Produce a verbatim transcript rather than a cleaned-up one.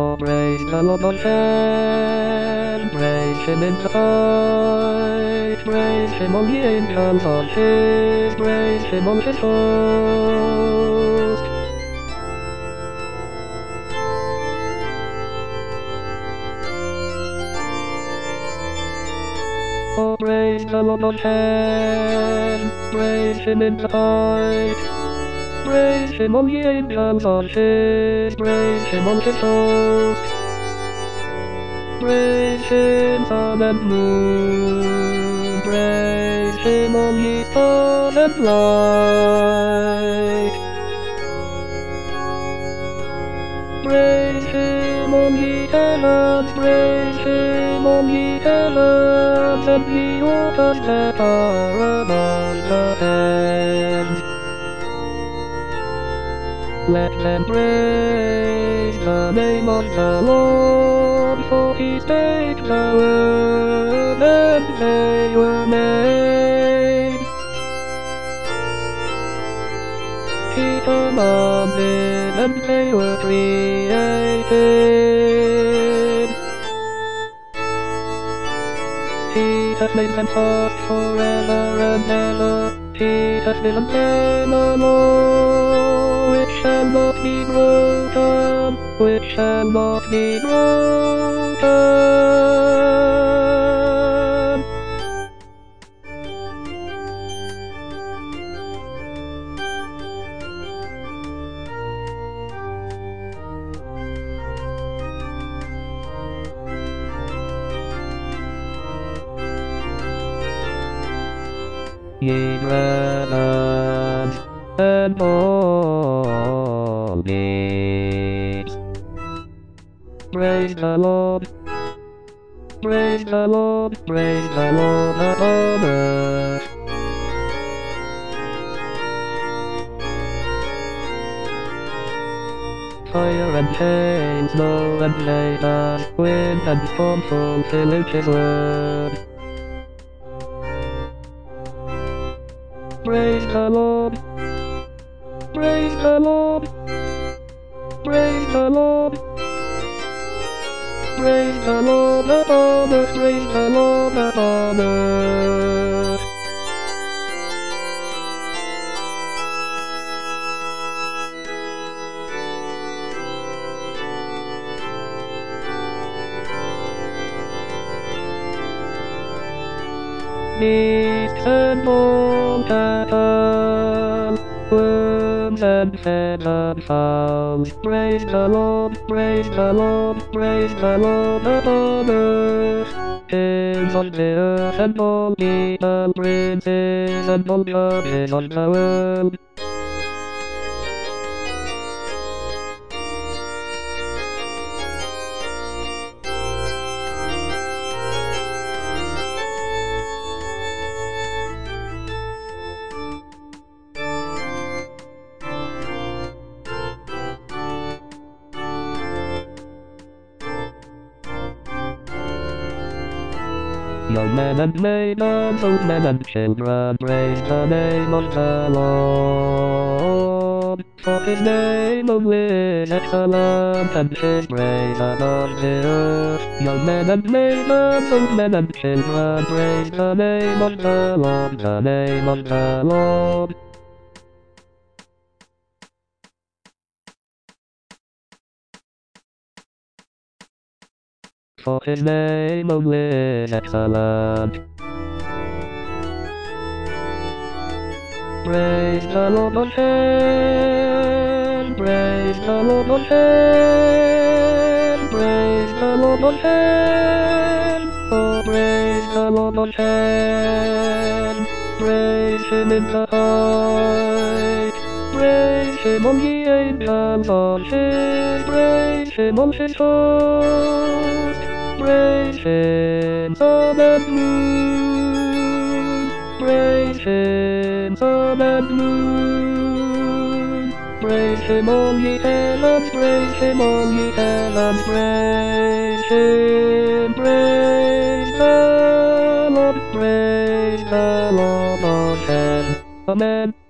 Oh, praise the Lord on hand, praise him in the fight, praise him on the angels on his, praise him on his host. Oh, praise the Lord on hand, praise him in the fight, praise him on the angels on his, praise him on his host. Praise him, sun and moon, praise him on ye stars and light. Praise him on ye heavens, praise him on ye heavens, and ye waters that are above the heavens. Let them praise the name of the Lord, for he spake the word, and they were made. He commanded, and they were created. He has made them fast forever and ever. He has given them a law which shall not be broken, which shall not be broken. Ye brethren, and all needs. Praise the Lord, praise the Lord, praise the Lord upon earth. Fire and hail, snow and later, wind and storm fulfill his word. Praise the Lord, praise the Lord, praise the Lord, praise the Lord upon earth, praise the Lord upon earth. Beast and all cattle, worms and feathered fowls, praise the Lord, praise the Lord, praise the Lord upon earth. Kings on the earth and all people, princes and all judges of the world. Young men and maidens, old men and children, praise the name of the Lord. For his name only is excellent, and his praise above the earth. Young men and maidens, old men and children, praise the name of the Lord, the name of the Lord. For his name only is excellent. Praise the Lord on hand, praise the Lord on hand, praise the Lord on hand, oh praise the Lord on hand, praise him in the height, praise him on the angels on his, praise him on his host. Praise him, sun and moon, praise him, sun and moon, praise him all ye heavens, praise him all ye heavens, praise him, praise the Lord, praise the Lord on hand. Amen.